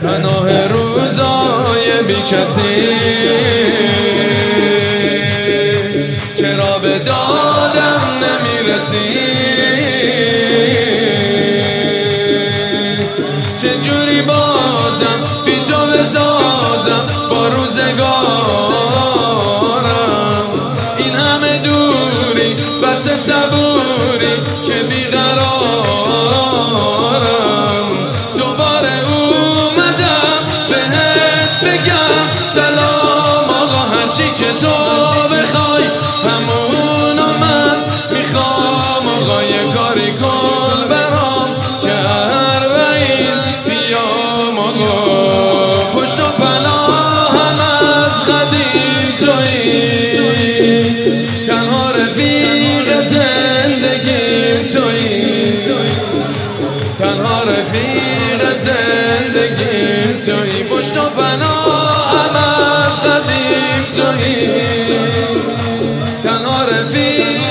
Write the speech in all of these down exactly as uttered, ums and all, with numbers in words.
پناه روزای بی کسی، چرا به دادم نمیرسی؟ چجوری بازم بی تو بسازم با روزگارم؟ این همه دوری بس صبوری که بیقرارم. دوباره اومدم بهت بگم سلام آقا، هرچی که تو بخوای همونو من میخوام. آقا یه کاری کن برام که اربعین بیام. آقا پشت و پناهم از قدیم تویی، تنها رفیق زندگیم تویی، تنها رفیق زندگیم تویی. پشت و پناهم از قدیم تویی، تنها رفیق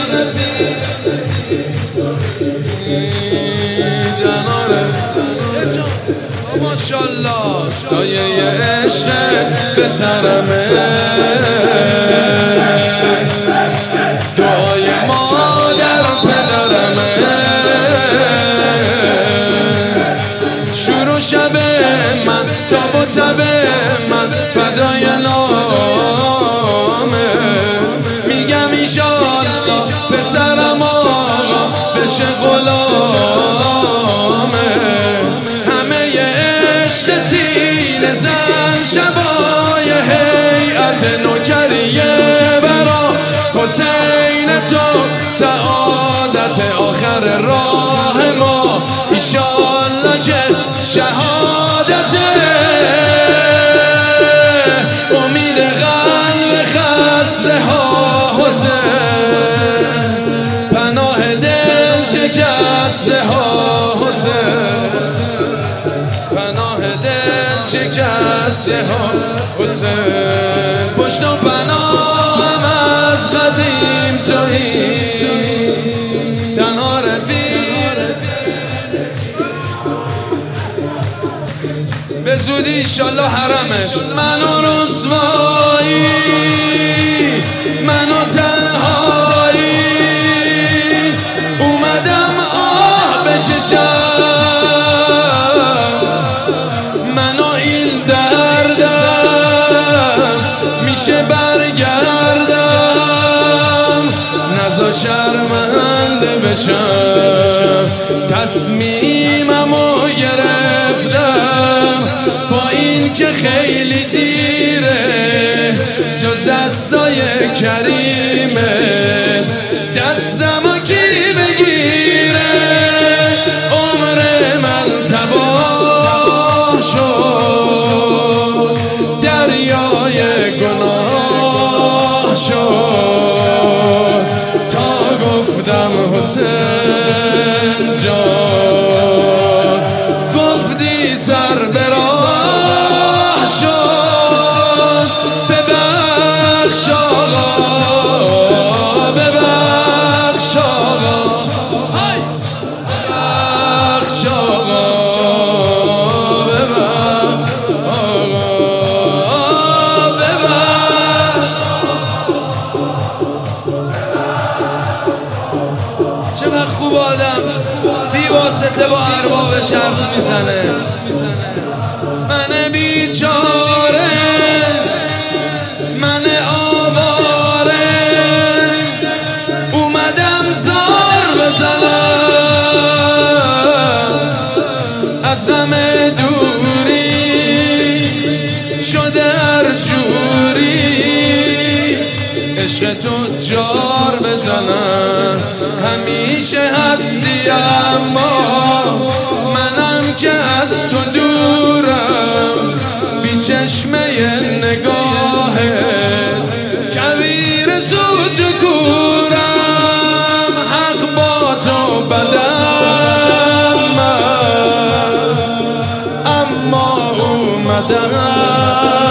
تنها رفیق. ماشالله سایه عشق به سرمه، دعای مادر پدرمه. شروع شب من تا با تب من فدای نامه. میگم ایشالله پسرم آقا بشه غلامه. همه عشق سینه زن شبای هیئت نوکریه برا حسین تو، سعادت آخر راه ما ایشالله که شهادته. امید قلب خسته ها حسین، پناه دل شکسته ها حسین، پناه دل شکسته ها حسین. پشت و پناهم از قدیم تویی، تنها رفیق. به زودی ایشالله حرمش. منو رسوایی، منو تنهایی، اومدم آه بچشم. منو این دردم میشه برگردم، نزا شرمنده بشم. تصمیممو گرفتم با این که خیلی دیره، جز دستای کریمه دستمو کی بگیره؟ عمر من تباه شد، دریای گناه شد، تا گفتم حسین جان، گفتی سر به راه شد. ببخش آقا، ببخش آقا، ببخش آقا، ببخش آقا، ببخش. چقدر خوب آدم بیواسطه با ارباب شرق میزنه. من بیچاره، من آواره، اومدم زار بزنم. از غم دوری شده هر جوری، عشق تو جار بزنم. همیشه هستی اما منم که از تو دورم. بی چشمه نگاهه کویر سوت و کورم، حق با تو بدم من، اما اومدم